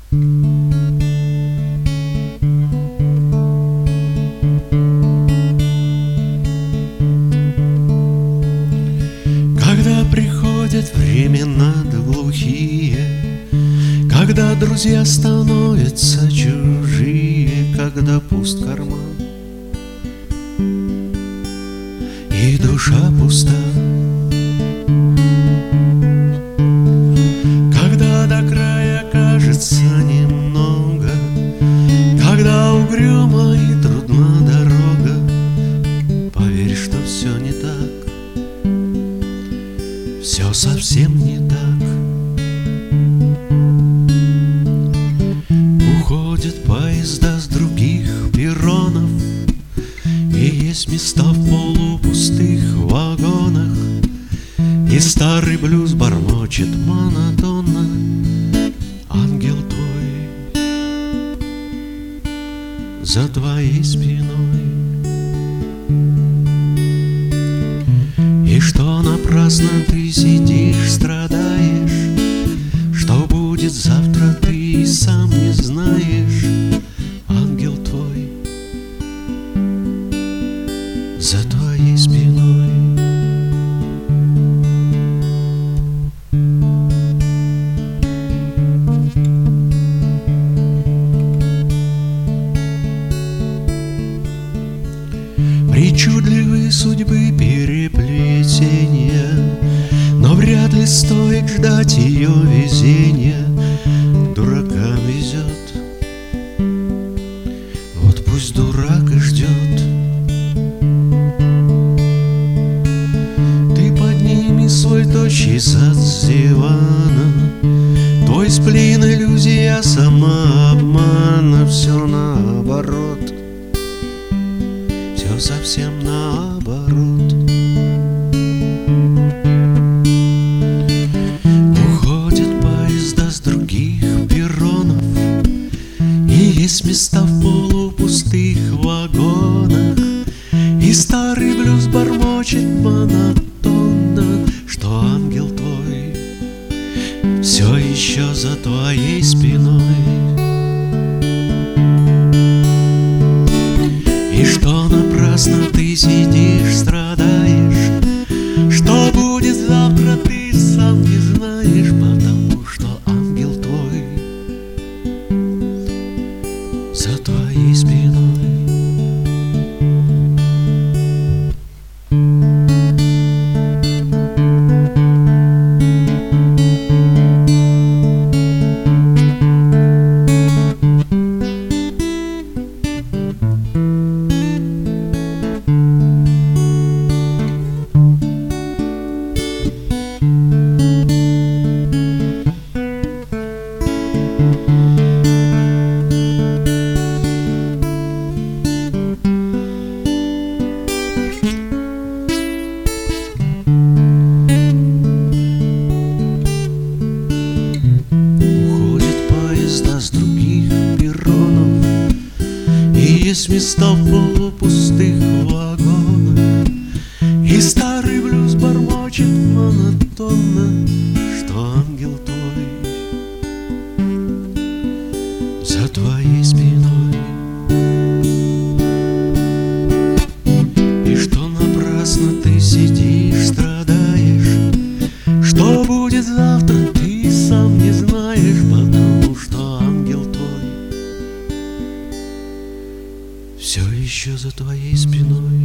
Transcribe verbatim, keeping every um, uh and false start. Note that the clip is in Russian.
Когда приходят времена глухие, когда друзья становятся чужие, когда пуст карман и душа пуста, когда до края кажется немного, когда угрюма и трудна дорога, поверь, что все не так, все совсем не так. Уходят поезда с других перронов, и есть места в полупустых вагонах, и старый блюз бормочет монотонно: ангел твой за твоей спиной. И что напрасно ты сидишь, страдаешь, что будет завтра, ты и сам не знаешь. Ангел твой за твоей спиной. Причудливые судьбы переплетения, но вряд ли стоит ждать ее везения. Дуракам везет, вот пусть дурак и ждет. Ты подними свой тощий зад с дивана, твой сплин иллюзия самообмана. Все наоборот, все совсем наоборот. Уходят поезда с других перронов, и есть места в полупустых вагонах, и старый блюз бормочет монотонно, что ангел твой все еще за твоей спиной. И что напрасно ты сидишь, страдаешь, что будет завтра, ты сам не знаешь, потому что ангел твой за твоей спиной. Есть места в полупустых вагонах, и старый блюз бормочет монотонно, что ангел твой за твоей спиной. И что напрасно ты сидишь, страдаешь, что будет завтра, ты сам не знаешь, потому что ангел твой все еще за твоей спиной.